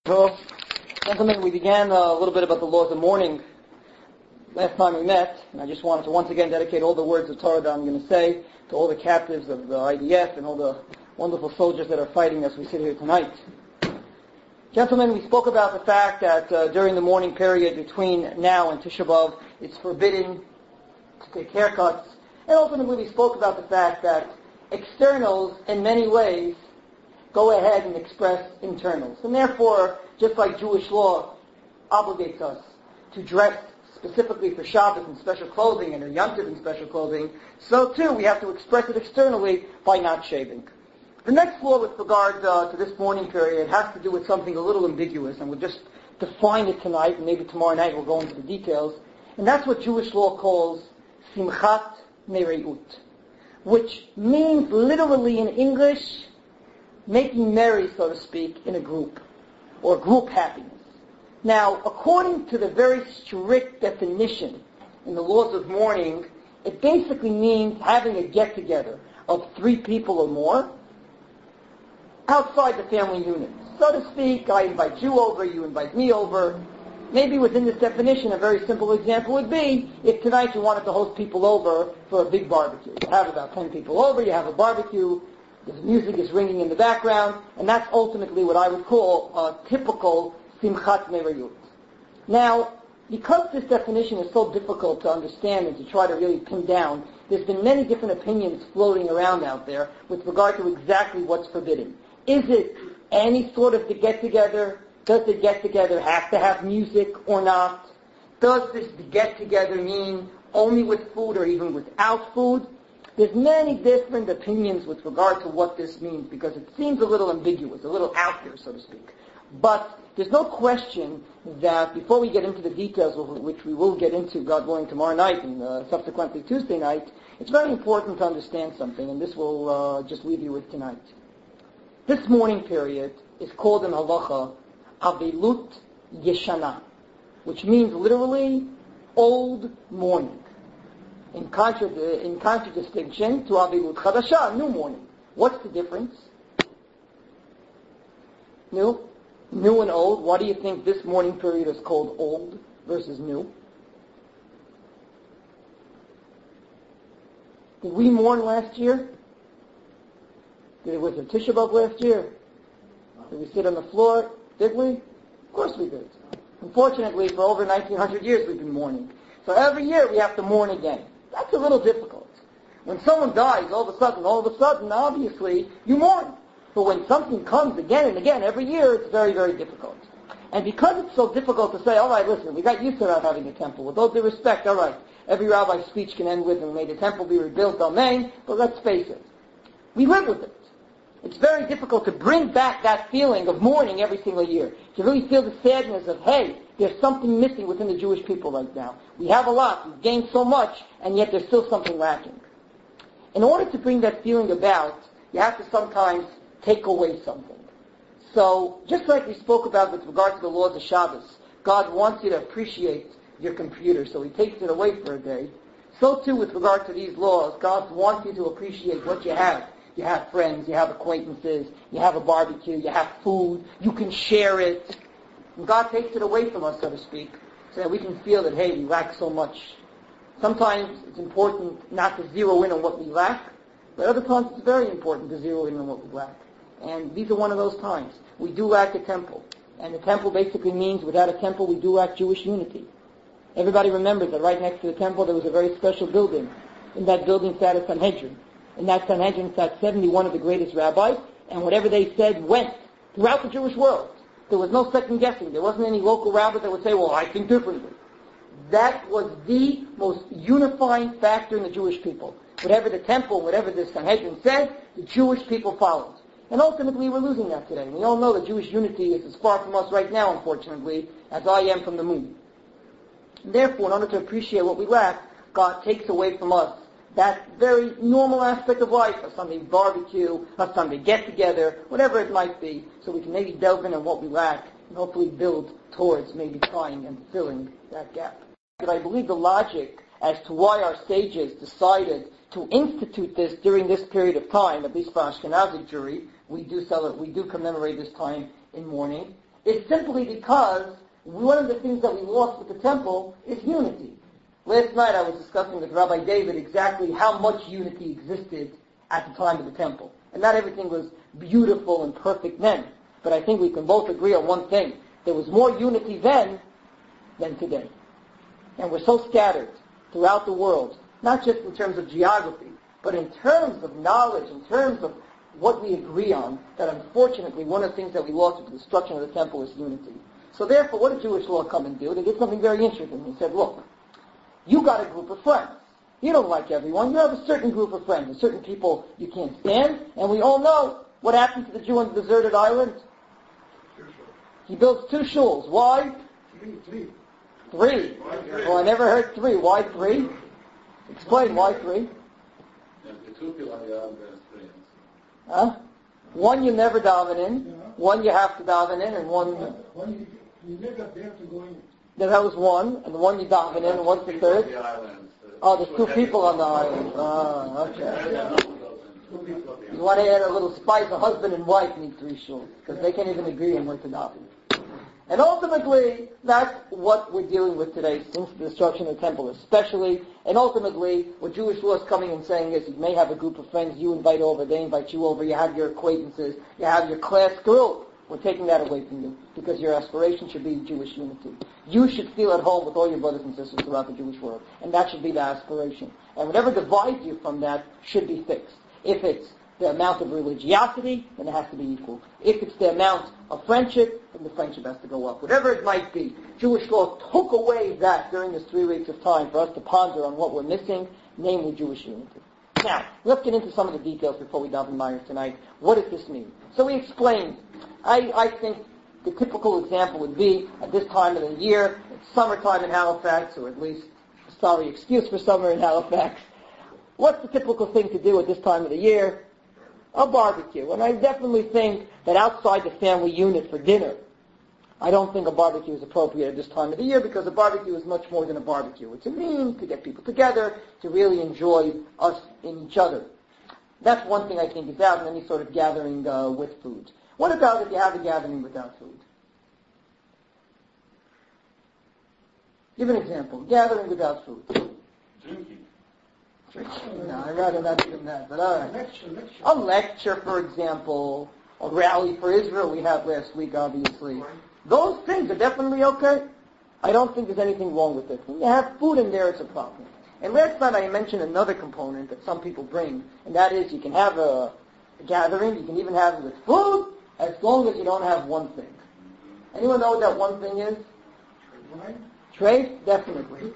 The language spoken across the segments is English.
Well, gentlemen, we began a little bit about the laws of mourning last time we met, and I just wanted to once again dedicate all the words of Torah that I'm going to say to all the captives of the IDF and all the wonderful soldiers that are fighting as we sit here tonight. Gentlemen, we spoke about the fact that during the mourning period between now and Tisha B'Av, it's forbidden to take haircuts, and ultimately we spoke about the fact that externals, in many ways, go ahead and express internals. And therefore, just like Jewish law obligates us to dress specifically for Shabbos in special clothing and Yom Tov in special clothing, so too we have to express it externally by not shaving. The next law with regard to this mourning period has to do with something a little ambiguous, and we'll just define it tonight, and maybe tomorrow night we'll go into the details. And that's what Jewish law calls Simchat Mereut, which means literally in English, making merry, so to speak, in a group, or group happiness. Now, according to the very strict definition in the laws of mourning, it basically means having a get-together of 3 people or more outside the family unit. So to speak, I invite you over, you invite me over. Maybe within this definition, a very simple example would be if tonight you wanted to host people over for a big barbecue. You have about 10 people over, you have a barbecue, the music is ringing in the background, and that's ultimately what I would call a typical Simchat Mereut. Now, because this definition is so difficult to understand and to try to really pin down, there's been many different opinions floating around out there with regard to exactly what's forbidden. Is it any sort of get-together? Does the get-together have to have music or not? Does this get-together mean only with food or even without food? There's many different opinions with regard to what this means because it seems a little ambiguous, a little out there, so to speak. But there's no question that before we get into the details, which we will get into, God willing, tomorrow night and subsequently Tuesday night, it's very important to understand something, and this will just leave you with tonight. This mourning period is called in halacha Avilut Yeshana, which means literally old mourning. In contradistinction to Avilut Chadasha, new mourning. What's the difference? New and old. Why do you think this mourning period is called old versus new? Did we mourn last year? Was it Tisha B'Av last year? Did we sit on the floor? Did we? Of course we did. Unfortunately, for over 1900 years we've been mourning. So every year we have to mourn again. That's a little difficult. When someone dies, all of a sudden, obviously, you mourn. But when something comes again and again every year, it's very, very difficult. And because it's so difficult to say, all right, listen, we got used to not having a temple. With all due respect, all right, every rabbi's speech can end with, and may the temple be rebuilt, amen, but let's face it. We live with it. It's very difficult to bring back that feeling of mourning every single year. To really feel the sadness of, hey, there's something missing within the Jewish people right now. We have a lot, we've gained so much, and yet there's still something lacking. In order to bring that feeling about, you have to sometimes take away something. So, just like we spoke about with regard to the laws of Shabbos, God wants you to appreciate your computer, so He takes it away for a day. So too with regard to these laws, God wants you to appreciate what you have. You have friends, you have acquaintances, you have a barbecue, you have food, you can share it. And God takes it away from us, so to speak, so that we can feel that, hey, we lack so much. Sometimes it's important not to zero in on what we lack, but other times it's very important to zero in on what we lack. And these are one of those times. We do lack a temple. And the temple basically means without a temple we do lack Jewish unity. Everybody remembers that right next to the temple there was a very special building. In that building sat a Sanhedrin. In that Sanhedrin sat 71 of the greatest rabbis, and whatever they said went throughout the Jewish world. There was no second guessing. There wasn't any local rabbi that would say, well, I think differently. That was the most unifying factor in the Jewish people. Whatever the temple, whatever the Sanhedrin said, the Jewish people followed. And ultimately we're losing that today. We all know that Jewish unity is as far from us right now, unfortunately, as I am from the moon. And therefore, in order to appreciate what we lack, God takes away from us that very normal aspect of life, a Sunday barbecue, a Sunday get-together, whatever it might be, so we can maybe delve in on what we lack and hopefully build towards maybe trying and filling that gap. But I believe the logic as to why our sages decided to institute this during this period of time, at least for Ashkenazic Jewry, we do commemorate this time in mourning, It's simply because one of the things that we lost with the temple is unity. Last night I was discussing with Rabbi David exactly how much unity existed at the time of the temple. And not everything was beautiful and perfect then. But I think we can both agree on one thing. There was more unity then than today. And we're so scattered throughout the world, not just in terms of geography, but in terms of knowledge, in terms of what we agree on, that unfortunately one of the things that we lost with the destruction of the temple is unity. So therefore, what did Jewish law come and do? They did something very interesting. They said, look, you got a group of friends. You don't like everyone. You have a certain group of friends, certain people you can't stand, and we all know what happened to the Jew on the deserted island. He builds 2 shuls. Why? Three. Well, I never heard 3. Why 3? Explain why 3. Huh? One you never daven in, one you have to daven in, and one you never dare to go in. That was one, and the one you daven in, and what's the third? Oh, there's 2 people on the island. Oh, okay. You want to add a little spice, a husband and wife need 3 shuls, because they can't even agree on where to daven. And ultimately, that's what we're dealing with today, since the destruction of the temple especially. And ultimately, what Jewish law is coming and saying is, you may have a group of friends you invite over, they invite you over, you have your acquaintances, you have your class group. We're taking that away from you, because your aspiration should be Jewish unity. You should feel at home with all your brothers and sisters throughout the Jewish world, and that should be the aspiration. And whatever divides you from that should be fixed. If it's the amount of religiosity, then it has to be equal. If it's the amount of friendship, then the friendship has to go up. Whatever it might be, Jewish law took away that during this 3 weeks of time for us to ponder on what we're missing, namely Jewish unity. Now, let's get into some of the details before we dive in Myers tonight. What does this mean? So we explained. I think the typical example would be at this time of the year, it's summertime in Halifax, or at least, excuse for summer in Halifax. What's the typical thing to do at this time of the year? A barbecue. And I definitely think that outside the family unit for dinner, I don't think a barbecue is appropriate at this time of the year, because a barbecue is much more than a barbecue. It's a means to get people together, to really enjoy us in each other. That's one thing I think is out in any sort of gathering with food. What about if you have a gathering without food? Give an example. Gathering without food. Drinking. No, I'd rather not do that, but all right. A lecture, for example, a rally for Israel we had last week, obviously. Those things are definitely okay. I don't think there's anything wrong with it. When you have food in there, it's a problem. And last night I mentioned another component that some people bring, and that is you can have a gathering, you can even have it with food, as long as you don't have one thing. Anyone know what that one thing is? Wine? Trade? Definitely.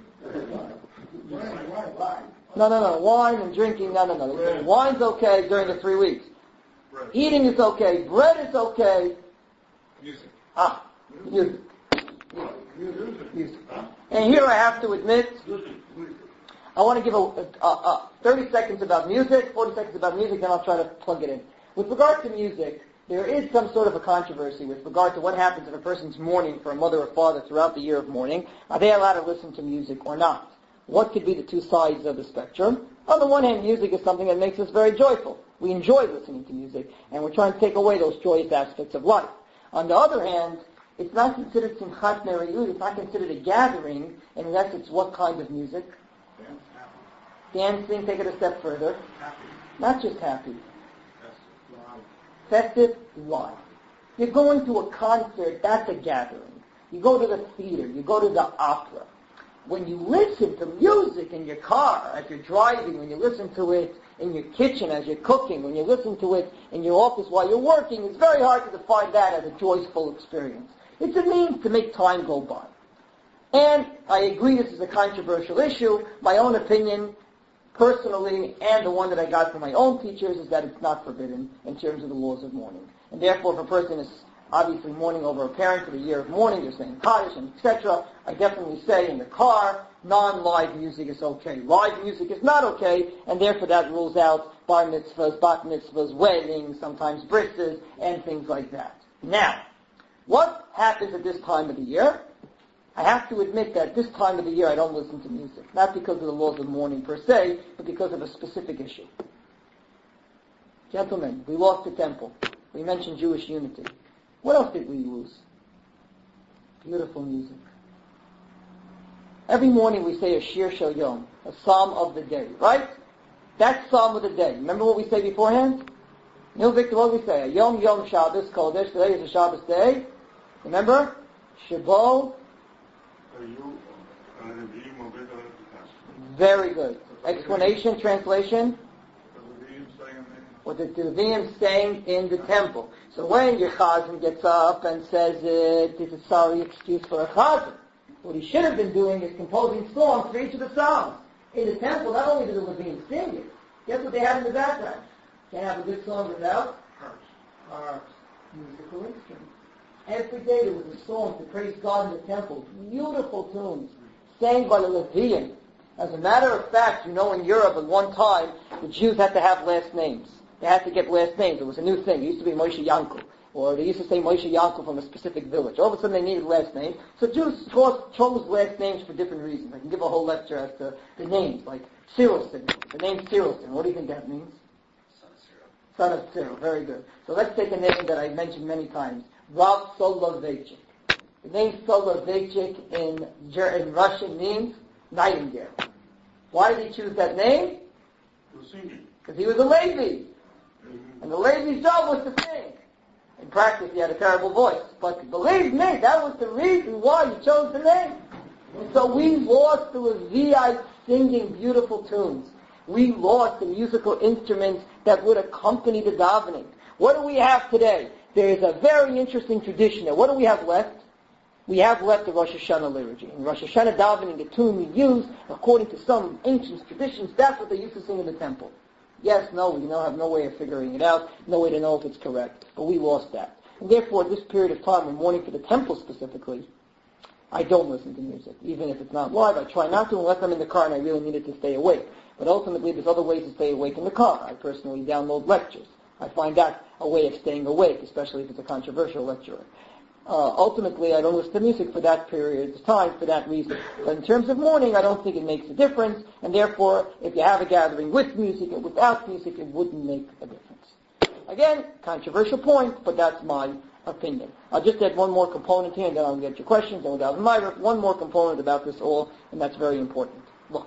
Wine. No. Wine and drinking, no. Wine's okay during the 3 weeks. Eating is okay. Bread is okay. Music. Music. And here I have to admit, I want to give a 30 seconds about music, 40 seconds about music, then I'll try to plug it in. With regard to music, there is some sort of a controversy with regard to what happens if a person's mourning for a mother or father throughout the year of mourning. Are they allowed to listen to music or not? What could be the 2 sides of the spectrum? On the one hand, music is something that makes us very joyful. We enjoy listening to music, and we're trying to take away those joyous aspects of life. On the other hand, it's not considered simchat meriyut, it's not considered a gathering, unless it's what kind of music? Dancing, take it a step further. Happy. Not just happy. That's Festive, live. You're going to a concert, that's a gathering. You go to the theater, you go to the opera. When you listen to music in your car as you're driving, when you listen to it in your kitchen as you're cooking, when you listen to it in your office while you're working, it's very hard to define that as a joyful experience. It's a means to make time go by. And I agree this is a controversial issue. My own opinion, personally, and the one that I got from my own teachers, is that it's not forbidden in terms of the laws of mourning. And therefore, if a person is obviously mourning over a parent for the year of mourning, they're saying Kaddish and etc., I definitely say in the car, non-live music is okay. Live music is not okay, and therefore that rules out bar mitzvahs, bat mitzvahs, weddings, sometimes brises, and things like that. Now, what happens at this time of the year? I have to admit that this time of the year I don't listen to music. Not because of the laws of mourning per se, but because of a specific issue. Gentlemen, we lost the temple. We mentioned Jewish unity. What else did we lose? Beautiful music. Every morning we say a Shir Shel Yom, a psalm of the day, right? That's psalm of the day. Remember what we say beforehand? No, Victor, what do we say? Yom Yom Shabbos Kodesh. Today is a Shabbos day. Remember? Shabo. Very good. Explanation, translation? What the Levim staying in the temple. So when your chazan gets up and says it is a sorry excuse for a chazan, what he should have been doing is composing songs for each of the psalms. In the temple, not only do the Levim sing it, guess what they have in the background? Can't have a good song without harps, musical instruments. Every day there was a song to praise God in the temple. Beautiful tunes, sang by the Levim. As a matter of fact, you know in Europe at one time, the Jews had to have last names. They had to get last names. It was a new thing. It used to be Moshe Yankel. Or they used to say Moshe Yankel from a specific village. All of a sudden they needed last names. So Jews chose last names for different reasons. I can give a whole lecture as to the names, like Cyrilson. The name Cyrilson. What do you think that means? Son of Cyril. Very good. So let's take a name that I've mentioned many times. Rav Soloveitchik. The name Soloveitchik in Russian means nightingale. Why did he choose that name? Because he was a Levi. And the Levi's job was to sing. In practice, he had a terrible voice. But believe me, that was the reason why he chose the name. And so we lost the Levites singing beautiful tunes. We lost the musical instruments that would accompany the davening. What do we have today? There is a very interesting tradition there. What do we have left? We have left the Rosh Hashanah liturgy. In Rosh Hashanah davening, the tune we use, according to some ancient traditions, that's what they used to sing in the temple. Yes, no, we now have no way of figuring it out, no way to know if it's correct. But we lost that. And therefore, at this period of time, when mourning for the temple specifically, I don't listen to music. Even if it's not live, I try not to unless I'm in the car and I really needed to stay awake. But ultimately, there's other ways to stay awake in the car. I personally download lectures. I find that a way of staying awake, especially if it's a controversial lecturer. Ultimately, I don't listen to music for that period of time for that reason. But in terms of mourning, I don't think it makes a difference, and therefore, if you have a gathering with music and without music, it wouldn't make a difference. Again, controversial point, but that's my opinion. I'll just add one more component here, and then I'll get your questions, and without one more component about this all, and that's very important. Look,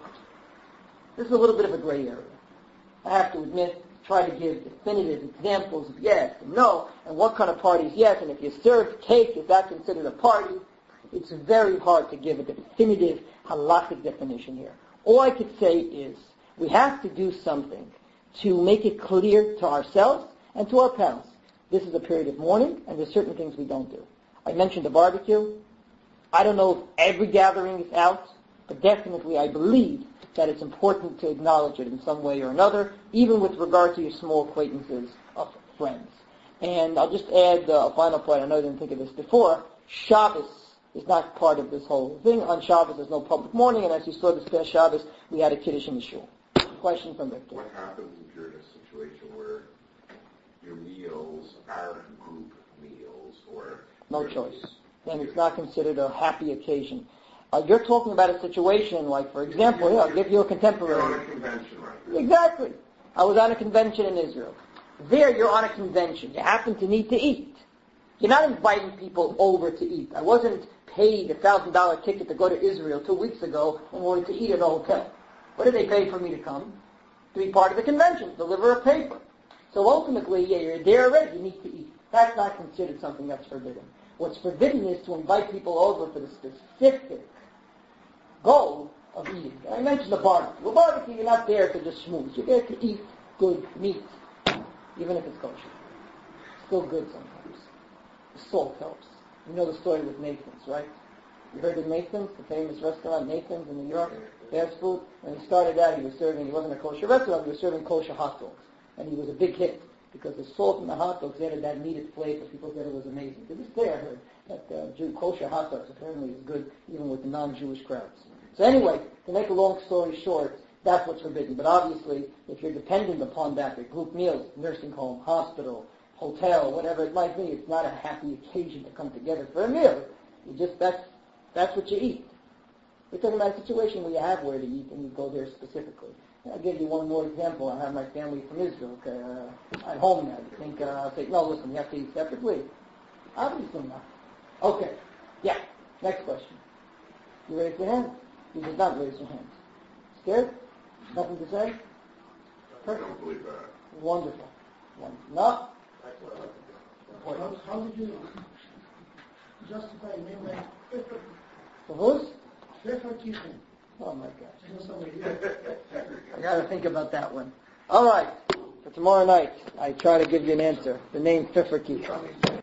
this is a little bit of a gray area. I have to admit, try to give definitive examples of yes and no, and what kind of party is yes, and if you serve cake, is that considered a party? It's very hard to give a definitive halakhic definition here. All I could say is, we have to do something to make it clear to ourselves and to our parents. This is a period of mourning, and there's certain things we don't do. I mentioned the barbecue. I don't know if every gathering is out, but definitely I believe that it's important to acknowledge it in some way or another, even with regard to your small acquaintances of friends. And I'll just add a final point. I know I didn't think of this before. Shabbos is not part of this whole thing. On Shabbos, there's no public mourning, and as you saw this past Shabbos, we had a Kiddush in the shul. Question from Victor. What happens if you're in a situation where your meals are group meals or... No choice. Then it's not considered a happy occasion. You're talking about a situation like, for example, I'll give you a contemporary. You're on a convention, right? Exactly. I was on a convention in Israel. There, you're on a convention. You happen to need to eat. You're not inviting people over to eat. I wasn't paid a $1,000 ticket to go to Israel 2 weeks ago in order to eat at a hotel. What did they pay for me to come? To be part of the convention, deliver a paper. So ultimately, you're there already. You need to eat. That's not considered something that's forbidden. What's forbidden is to invite people over for the specific goal of eating. I mentioned the barbecue. Well, barbecue, you're not there to just schmooze. You're there to eat good meat, even if it's kosher. It's still good sometimes. The salt helps. You know the story with Nathan's, right? You heard of Nathan's, the famous restaurant, Nathan's in New York, fast food? When he started out, he wasn't a kosher restaurant, he was serving kosher hot dogs. And he was a big hit because the salt in the hot dogs added that needed flavor. People said it was amazing. To this day, I heard that kosher hot dogs apparently is good even with the non-Jewish crowds. So anyway, to make a long story short, that's what's forbidden. But obviously, if you're dependent upon that, the group meals, nursing home, hospital, hotel, whatever it might be, it's not a happy occasion to come together for a meal. That's what you eat. We're talking about a situation where you have where to eat and you go there specifically. I'll give you one more example. I have my family from Israel. Okay, I'm home now. You think I'll say, no, listen, you have to eat separately? Obviously not. Okay. Yeah. Next question. You raise your hand? You did not raise your hand. Scared? Nothing to say? I Perfect. don't believe that. Wonderful. No? How did you justify name like Pfeffer? For whose? Pfefferkissen. Oh my gosh. You know somebody I gotta think about that one. Alright. For tomorrow night, I try to give you an answer. The name Pfefferkissen.